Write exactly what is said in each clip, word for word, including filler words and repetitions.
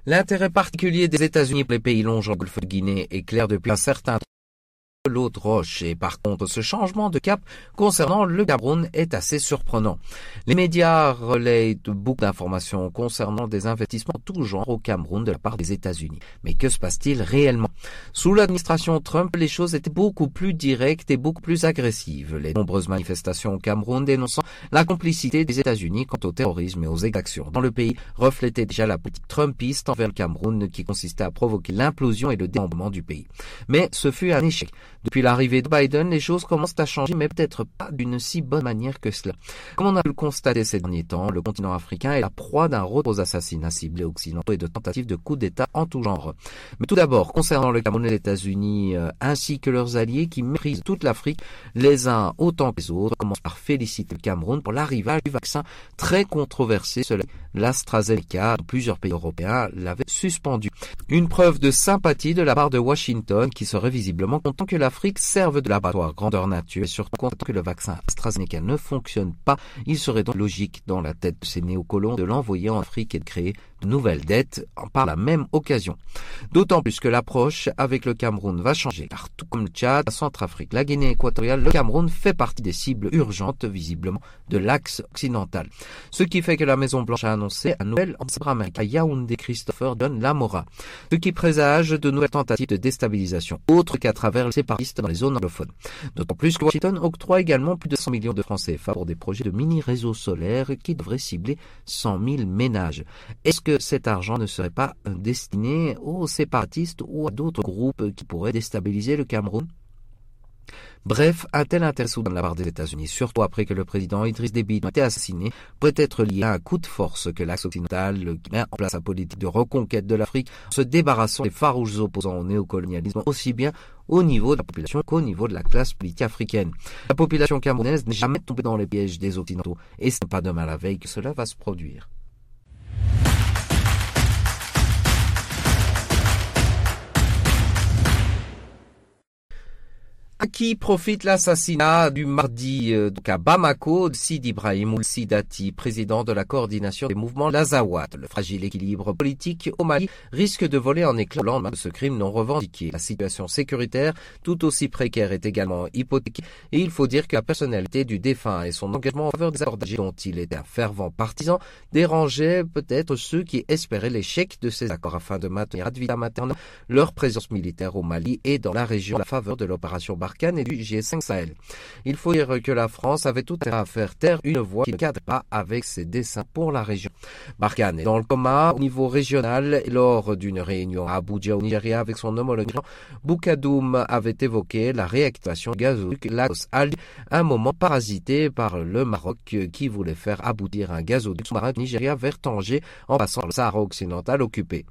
L'intérêt particulier des États-Unis pour les pays longeant le golfe de Guinée est clair depuis un certain temps. L'eau de roche et par contre ce changement de cap concernant le Cameroun est assez surprenant. Les médias relaient beaucoup d'informations concernant des investissements de tout genre au Cameroun de la part des États-Unis. Mais que se passe-t-il réellement? Sous l'administration Trump, les choses étaient beaucoup plus directes et beaucoup plus agressives. Les nombreuses manifestations au Cameroun dénonçant la complicité des États-Unis quant au terrorisme et aux exactions dans le pays reflétaient déjà la politique trumpiste envers le Cameroun qui consistait à provoquer l'implosion et le démembrement du pays. Mais ce fut un échec. Depuis l'arrivée de Biden, les choses commencent à changer, mais peut-être pas d'une si bonne manière que cela. Comme on a pu le constater ces derniers temps, le continent africain est la proie d'un rôle aux assassinats ciblés occidentaux et de tentatives de coups d'État en tout genre. Mais tout d'abord, concernant le Cameroun et les États-Unis, euh, ainsi que leurs alliés qui méprisent toute l'Afrique, les uns autant que les autres, commencent par féliciter le Cameroun pour l'arrivage du vaccin très controversé, celui l'AstraZeneca, dont plusieurs pays européens l'avaient suspendu. Une preuve de sympathie de la part de Washington, qui serait visiblement content que l'Afrique serve de laboratoire grandeur nature et surtout content que le vaccin AstraZeneca ne fonctionne pas. Il serait donc logique dans la tête de ces néocolons de l'envoyer en Afrique et de créer de nouvelles dettes par la même occasion. D'autant plus que l'approche avec le Cameroun va changer, car tout comme le Tchad, la Centrafrique, la Guinée équatoriale, le Cameroun fait partie des cibles urgentes visiblement de l'axe occidental. Ce qui fait que la Maison-Blanche a annoncé un nouvel ambassadeur américain à Yaoundé, Christopher Don Lamora, ce qui présage de nouvelles tentatives de déstabilisation, autres qu'à travers les séparatistes dans les zones anglophones. D'autant plus que Washington octroie également plus de cent millions de francs C F A pour des projets de mini-réseaux solaires qui devraient cibler cent mille ménages. Est-ce que cet argent ne serait pas destiné aux séparatistes ou à d'autres groupes qui pourraient déstabiliser le Cameroun? Bref, un tel intérêt soudain de la part des États-Unis, surtout après que le président Idriss Déby a été assassiné, pourrait être lié à un coup de force que l'axe occidental qui met en place sa politique de reconquête de l'Afrique en se débarrassant des farouches opposants au néocolonialisme, aussi bien au niveau de la population qu'au niveau de la classe politique africaine. La population camerounaise n'est jamais tombée dans les pièges des Occidentaux, et ce n'est pas demain la veille que cela va se produire. À qui profite l'assassinat du mardi euh, à Bamako de Sidi Ibrahim Ould Sidati, président de la coordination des mouvements Lazawat. Le fragile équilibre politique au Mali risque de voler en éclats au lendemain de ce crime non revendiqué. La situation sécuritaire, tout aussi précaire, est également hypothéquée et il faut dire que la personnalité du défunt et son engagement en faveur des accords d'Alger dont il était un fervent partisan dérangeaient peut-être ceux qui espéraient l'échec de ces accords afin de maintenir ad vitam aeternam leur présence militaire au Mali et dans la région à la faveur de l'opération Barkhane et du G cinq Sahel. Il faut dire que la France avait tout intérêt à faire taire une voix qui ne cadre pas avec ses desseins pour la région. Barkhane est dans le coma au niveau régional. Lors d'une réunion à Abuja au Nigeria avec son homologue, Boukadoum avait évoqué la réactivation du gazoduc Lagos Alger, un moment parasité par le Maroc qui voulait faire aboutir un gazoduc sous-marin du Nigeria vers Tanger en passant le Sahara occidental occupé.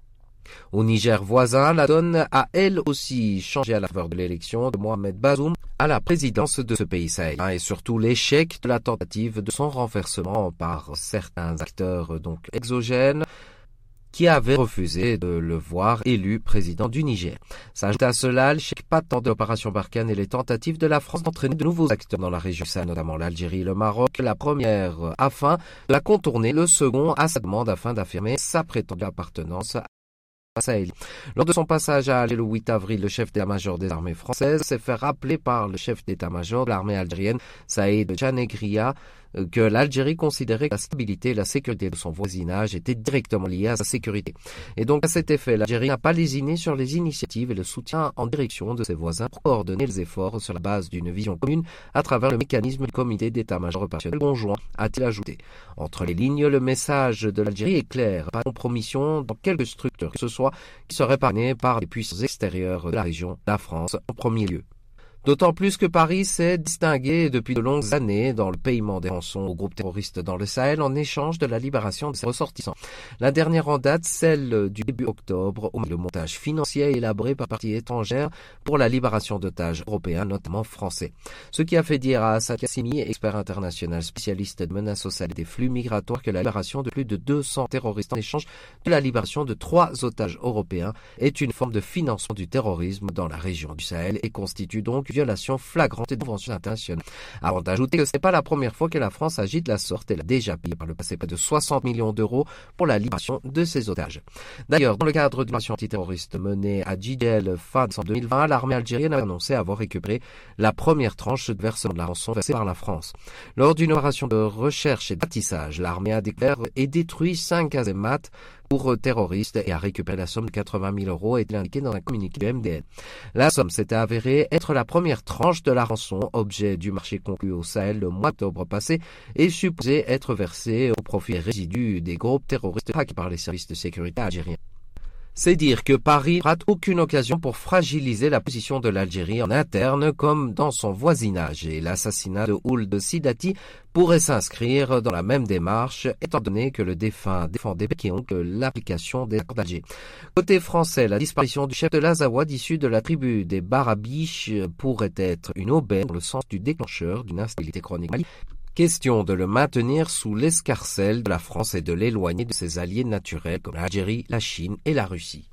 Au Niger voisin, la donne a elle aussi changé à la faveur de l'élection de Mohamed Bazoum à la présidence de ce pays sahélien et surtout l'échec de la tentative de son renversement par certains acteurs donc exogènes qui avaient refusé de le voir élu président du Niger. S'ajoute à cela l'échec patent de l'opération Barkhane et les tentatives de la France d'entraîner de nouveaux acteurs dans la région, notamment l'Algérie et le Maroc, la première afin de la contourner, le second à sa demande afin d'affirmer sa prétendue appartenance à Sahel. Lors de son passage à Alger le huit avril, le chef d'état-major des armées françaises s'est fait rappeler par le chef d'état-major de l'armée algérienne, Saïd Janegria, que l'Algérie considérait que la stabilité et la sécurité de son voisinage étaient directement liées à sa sécurité. Et donc à cet effet, l'Algérie n'a pas lésiné sur les initiatives et le soutien en direction de ses voisins pour coordonner les efforts sur la base d'une vision commune à travers le mécanisme du comité d'état-major opérationnel conjoint, a-t-il ajouté. Entre les lignes, le message de l'Algérie est clair, pas de compromission dans quelque structure que ce soit qui serait parrainée par les puissances extérieures de la région, la France en premier lieu. D'autant plus que Paris s'est distingué depuis de longues années dans le paiement des rançons aux groupes terroristes dans le Sahel en échange de la libération de ses ressortissants. La dernière en date, celle du début octobre, au le montage financier élaboré par parties étrangères pour la libération d'otages européens, notamment français. Ce qui a fait dire à Assad Kassimi, expert international spécialiste de menaces sociales et des flux migratoires, que la libération de plus de deux cents terroristes en échange de la libération de trois otages européens est une forme de financement du terrorisme dans la région du Sahel et constitue donc violation flagrante des conventions internationales. Avant d'ajouter que ce n'est pas la première fois que la France agit de la sorte, elle a déjà payé par le passé près de soixante millions d'euros pour la libération de ses otages. D'ailleurs, dans le cadre d'une opération antiterroriste menée à Djidel fin décembre deux mille vingt, l'armée algérienne a annoncé avoir récupéré la première tranche de versement de la rançon versée par la France. Lors d'une opération de recherche et d'atissage, l'armée a découvert et détruit cinq casemates pour terroristes et a récupéré la somme de quatre-vingt mille euros, est indiqué dans un communiqué du M D N. La somme s'était avérée être la première tranche de la rançon, objet du marché conclu au Sahel le mois d'octobre passé, et supposée être versée au profit des résidus des groupes terroristes hackés par les services de sécurité algériens. C'est dire que Paris ne rate aucune occasion pour fragiliser la position de l'Algérie en interne comme dans son voisinage, et l'assassinat de Ould Sidati pourrait s'inscrire dans la même démarche, étant donné que le défunt défendait quiconque l'application des accords d'Alger. Côté français, la disparition du chef de l'Azawad issu de la tribu des Barabiches pourrait être une aubaine dans le sens du déclencheur d'une instabilité chronique Mali. Question de le maintenir sous l'escarcelle de la France et de l'éloigner de ses alliés naturels comme l'Algérie, la Chine et la Russie.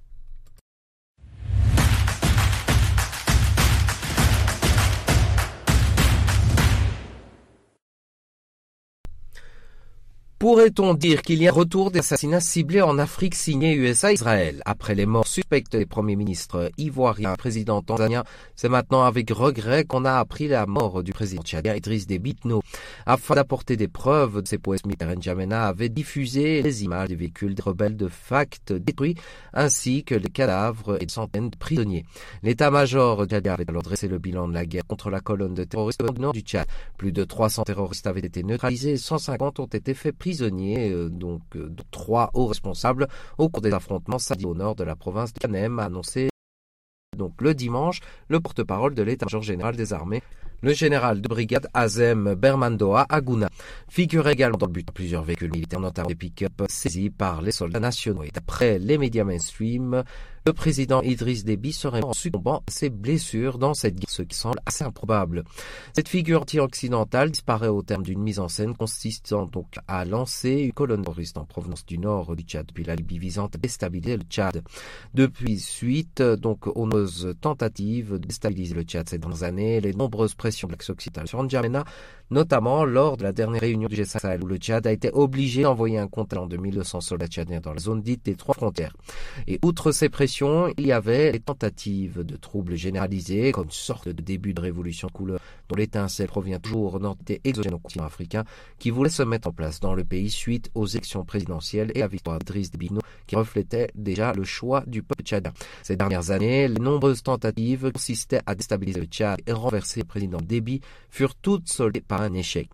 Pourrait-on dire qu'il y a un retour des assassinats ciblés en Afrique signés U S A Israël? Après les morts suspectes des premiers ministres ivoiriens et président tanzanien, c'est maintenant avec regret qu'on a appris la mort du président tchadien Idriss Déby Itno. Afin d'apporter des preuves de ses prouesses militaires, N'Djamena avait diffusé les images des véhicules des rebelles de F A C T détruits, ainsi que les cadavres et de centaines de prisonniers. L'état-major tchadien avait alors dressé le bilan de la guerre contre la colonne de terroristes au nord du Tchad. Plus de trois cents terroristes avaient été neutralisés et cent cinquante ont été faits prisonniers. prisonniers, euh, donc euh, trois hauts responsables au cours des affrontements samedi au nord de la province de Kanem, a annoncé donc le dimanche le porte-parole de l'état-major général des armées, le général de brigade Azem Bermandoa Aguna. Figure également dans le but de plusieurs véhicules militaires, notamment des pick-up saisis par les soldats nationaux. Et d'après les médias mainstream, le président Idriss Déby serait mort en succombant à ses blessures dans cette guerre, ce qui semble assez improbable. Cette figure anti-occidentale disparaît au terme d'une mise en scène consistant donc à lancer une colonne terroriste en provenance du nord du Tchad depuis la Libye visant à déstabiliser le Tchad. Depuis suite donc aux nombreuses tentatives de déstabiliser le Tchad ces dernières années, les nombreuses pressions de l'axe occidental sur N'Djamena, notamment lors de la dernière réunion du G cinq Sahel où le Tchad a été obligé d'envoyer un contingent de mille deux cents soldats tchadiens dans la zone dite des trois frontières. Et outre ces pressions, il y avait les tentatives de troubles généralisés, comme une sorte de début de révolution de couleur dont l'étincelle provient toujours d'entités exogènes au continent africain qui voulaient se mettre en place dans le pays suite aux élections présidentielles et à la victoire d'Idriss Déby Itno qui reflétait déjà le choix du peuple tchadien. Ces dernières années, les nombreuses tentatives consistaient à déstabiliser le Tchad et renverser le président Déby furent toutes soldées par un échec.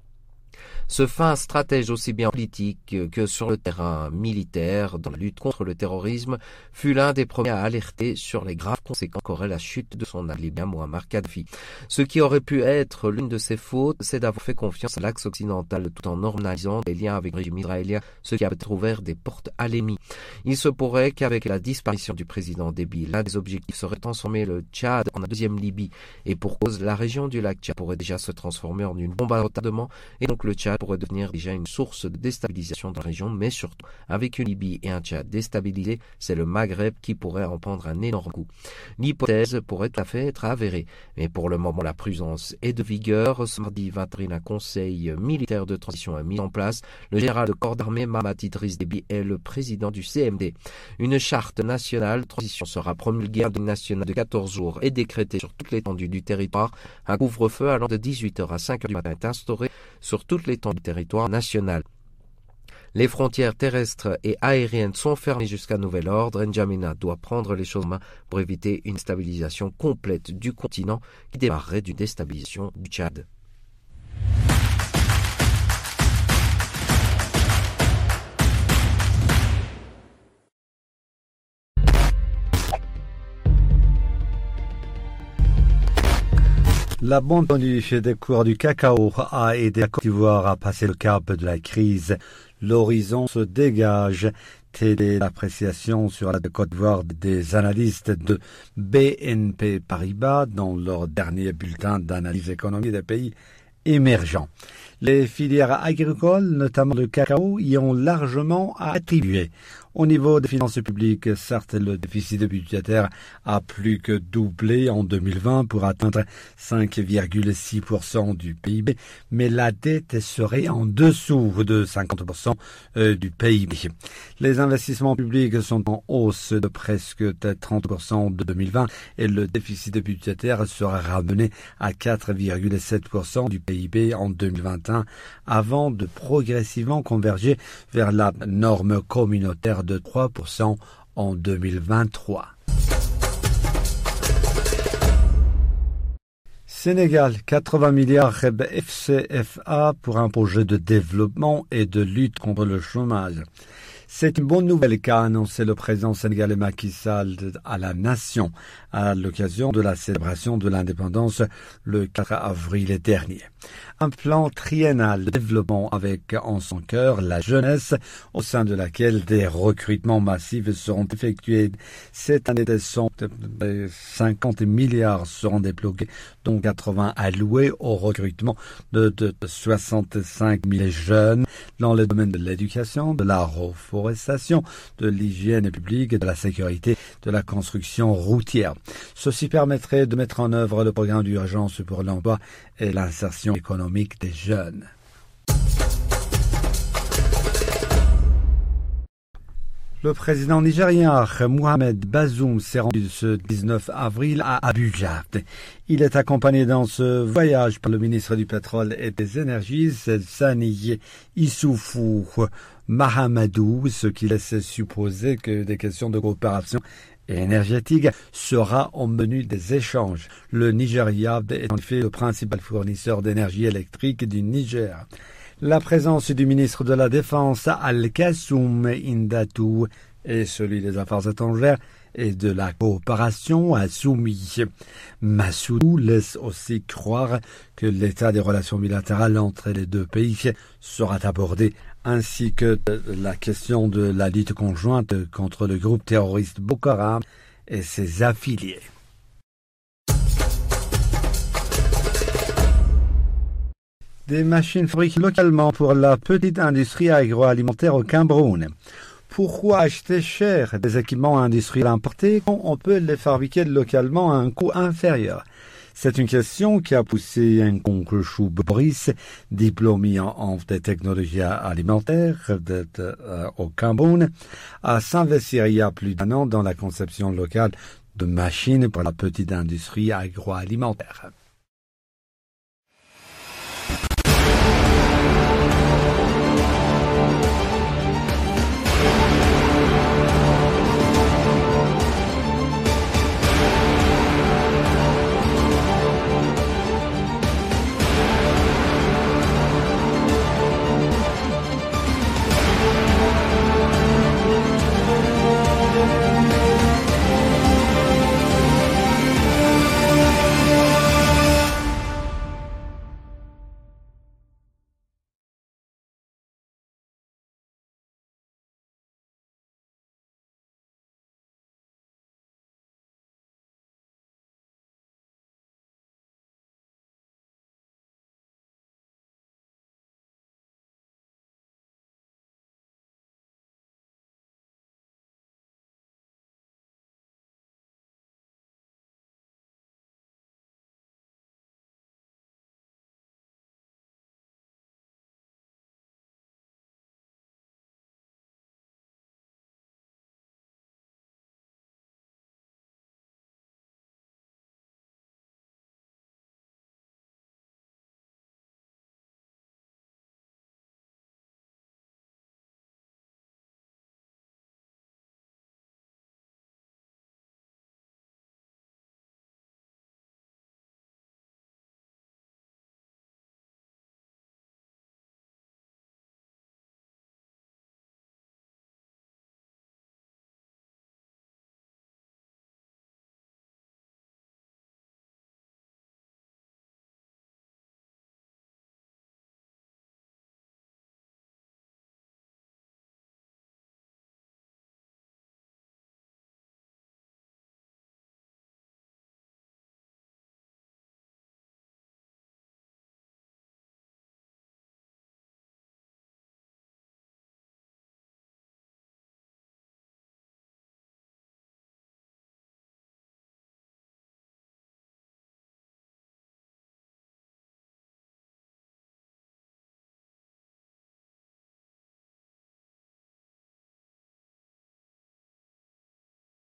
Ce fin stratège aussi bien politique que sur le terrain militaire dans la lutte contre le terrorisme fut l'un des premiers à alerter sur les graves conséquences qu'aurait la chute de son allié libyen Muammar Kadhafi. Ce qui aurait pu être l'une de ses fautes, c'est d'avoir fait confiance à l'axe occidental tout en normalisant des liens avec le régime israélien, ce qui a peut-être ouvert des portes à l'ennemi. Il se pourrait qu'avec la disparition du président Déby, l'un des objectifs serait de transformer le Tchad en une deuxième Libye, et pour cause, la région du lac Tchad pourrait déjà se transformer en une bombe à retardement, et donc le Tchad pourrait devenir déjà une source de déstabilisation dans la région, mais surtout, avec une Libye et un Tchad déstabilisés, c'est le Maghreb qui pourrait en prendre un énorme coup. L'hypothèse pourrait tout à fait être avérée, mais pour le moment la prudence est de vigueur. Ce mardi vingt avril, un conseil militaire de transition est mis en place. Le général de corps d'armée Mahamat Idriss Déby est le président du C M D. Une charte nationale de transition sera promulguée, un deuil national de quatorze jours est décrété sur toute l'étendue du territoire. Un couvre-feu allant de dix-huit heures à cinq heures du matin est instauré sur toute l'étendue du territoire national. Les frontières terrestres et aériennes sont fermées jusqu'à nouvel ordre. N'Djamena doit prendre les choses en main pour éviter une stabilisation complète du continent qui démarrerait d'une déstabilisation du Tchad. L'abandon du cours du cacao a aidé la Côte d'Ivoire à passer le cap de la crise. L'horizon se dégage. Telle l'appréciation sur la Côte d'Ivoire des analystes de B N P Paribas dans leur dernier bulletin d'analyse économique des pays émergents. Les filières agricoles, notamment le cacao, y ont largement attribué. Au niveau des finances publiques, certes, le déficit budgétaire a plus que doublé en deux mille vingt pour atteindre cinq virgule six pour cent du P I B, mais la dette serait en dessous de cinquante pour cent du P I B. Les investissements publics sont en hausse de presque trente pour cent de deux mille vingt et le déficit budgétaire sera ramené à quatre virgule sept pour cent du P I B en deux mille vingt et un avant de progressivement converger vers la norme communautaire de trois pour cent en deux mille vingt-trois. Sénégal, quatre-vingts milliards F C F A pour un projet de développement et de lutte contre le chômage. C'est une bonne nouvelle qu'a annoncé le président sénégalais Macky Sall à la nation à l'occasion de la célébration de l'indépendance le quatre avril dernier. Un plan triennal de développement avec en son cœur la jeunesse au sein de laquelle des recrutements massifs seront effectués. Cette année, cinquante milliards seront débloqués, dont quatre-vingts alloués au recrutement de, de soixante-cinq mille jeunes dans les domaines de l'éducation, de la reforestation, de l'hygiène publique, de la sécurité, de la construction routière. Ceci permettrait de mettre en œuvre le programme d'urgence pour l'emploi et l'insertion économique des jeunes. Le président nigérien Mohamed Bazoum s'est rendu ce dix-neuf avril à Abuja. Il est accompagné dans ce voyage par le ministre du Pétrole et des Énergies, Sani Issoufou Mahamadou, ce qui laisse supposer que des questions de coopération énergétique sera au menu des échanges. Le Nigeria est en effet le principal fournisseur d'énergie électrique du Niger. La présence du ministre de la Défense Al-Kassoum Indatou et celui des Affaires étrangères et de la coopération Assoumi Massoudou laisse aussi croire que l'état des relations bilatérales entre les deux pays sera abordé, ainsi que la question de la lutte conjointe contre le groupe terroriste Boko Haram et ses affiliés. Des machines fabriquées localement pour la petite industrie agroalimentaire au Cameroun. Pourquoi acheter cher des équipements industriels importés quand on peut les fabriquer localement à un coût inférieur? C'est une question qui a poussé un Chou Boris, diplômé en, en des technologies alimentaires de, de, euh, au Cameroun, à s'investir il y a plus d'un an dans la conception locale de machines pour la petite industrie agroalimentaire.